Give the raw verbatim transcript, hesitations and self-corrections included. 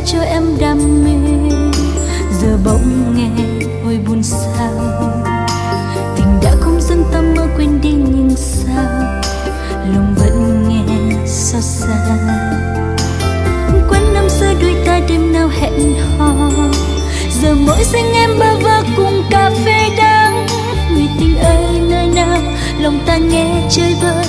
cho em đam mê, giờ bỗng nghe ôi buồn sao. Tình đã không dưng ta mơ quên đi nhưng sao lòng vẫn nghe xót xa. Quên năm xưa đôi ta đêm nào hẹn hò, giờ mỗi sinh em bơ vơ cùng cà phê đắng. Người tình ơi nơi nào lòng ta nghe chơi vơi,